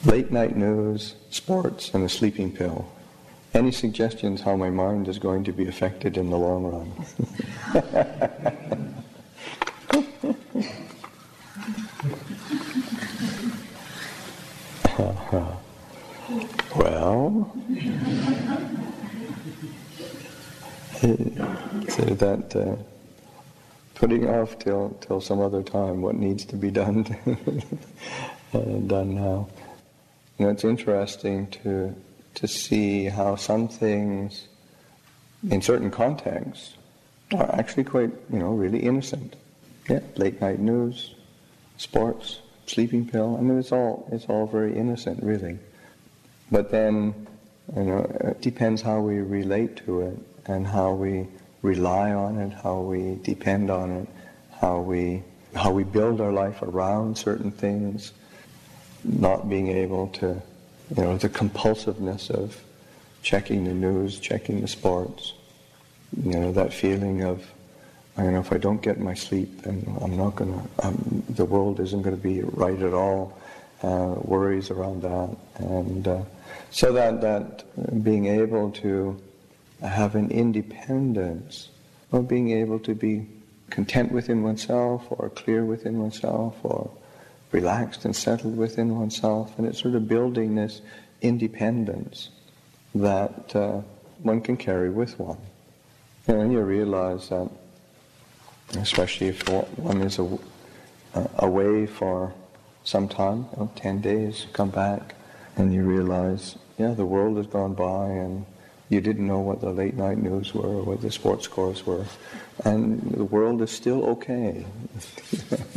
Late night news, sports, and a sleeping pill. Any suggestions how my mind is going to be affected in the long run? Well, so that putting off till some other time what needs to be done, done now. You know, it's interesting to see how some things, in certain contexts, are actually quite, really innocent. Yeah, late night news, sports, sleeping pill. I mean, it's all very innocent, really. But then, it depends how we relate to it and how we rely on it, how we depend on it, how we build our life around certain things, not being able to, the compulsiveness of checking the news, checking the sports, that feeling of, if I don't get my sleep, then the world isn't going to be right at all, worries around that. And so that being able to have an independence, or being able to be content within oneself, or clear within oneself, or relaxed and settled within oneself, and it's sort of building this independence that one can carry with one. And you realize that, especially if one is away for some time, 10 days, come back, and you realize, the world has gone by, and you didn't know what the late night news were, or what the sports scores were, and the world is still okay.